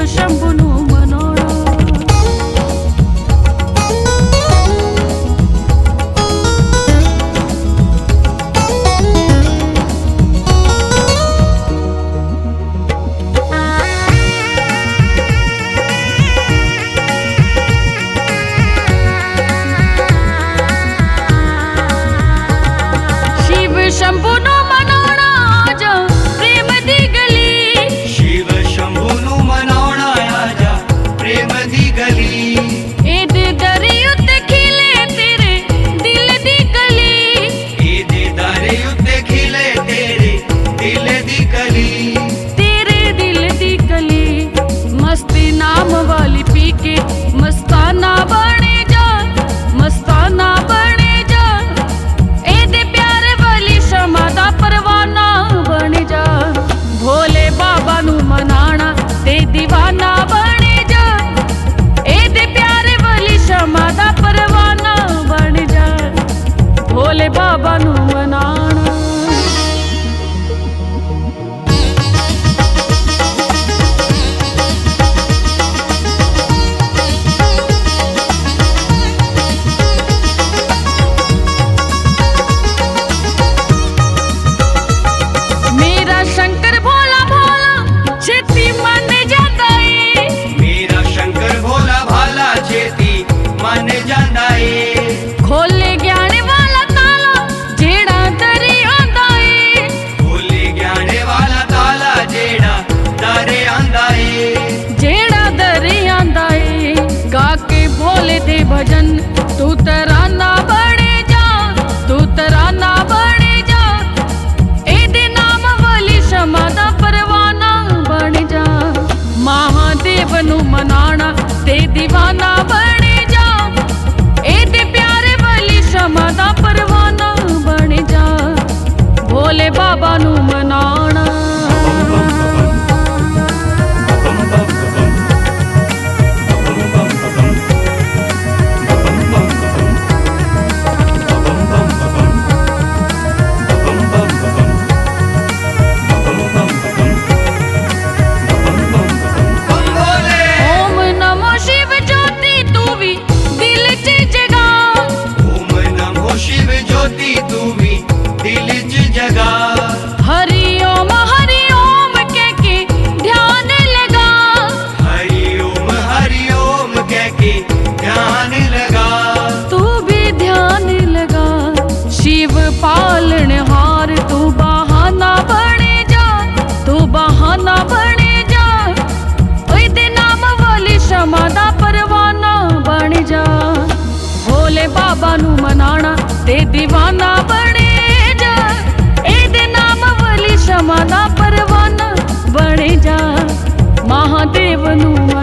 शंभू नू मनाना। शंभू नू मनाना आजा प्रेम दी गली। शिव शंभू नू मनाना आजा प्रेम दी गली। एद दरी उत्ते खिले तेरे दिल दी गली। एद दरी उत्ते खिले तेरे दिल दी गली। तेरे दिल दी गली मस्ती नाम वाली पी के मस्ताना बने जा, मस्ताना बने जा। एदे प्यारे वाली शमा दा परवाना बने जा। भोले बाबा नू मनाना ते दीवाना बने जा। एदे प्यारे वाली शमा दा परवाना बने जा। भोले बाबा नू मनाना। मेरा शंकर भोला भोला छेती मन जाता है। मेरा शंकर भोला भाला छेती मन जांदा है। खोले ज्ञान वाला ताला जेड़ा दरी आंदा है। खोले ज्ञान वाला ताला जेड़ा दरे आंदा है। जेड़ा दरी आंदा है गा के भोले दे भजन तू तराना बने जा, तू तराना बने जा। एदे नाम वाली शमा दा परवाना बने जा। महादेव नू मनाना ते दीवाना बने जा। एदे प्यारे वाली शमा दा परवाना बने जा। भोले बाबा नू मनाना। ओम नमो शिव ज्योति तू भी दिल च जगा। ओम नमो शिव ज्योति तू भी दिल च जगा। हरि ओम कह के ध्यान लगा। हरि ओम कह के ध्यान लगा। तू भी ध्यान लगा। शिव पालन हार तू बहाना बने जा, तू बहाना बने जा। ओदे नाम वाली शमा दा परवाना बने जा। भोले बाबा नू मनाना ते दीवाना बने जा। एदे नाम वाली शमा दा परवाना बने जा। महादेव नू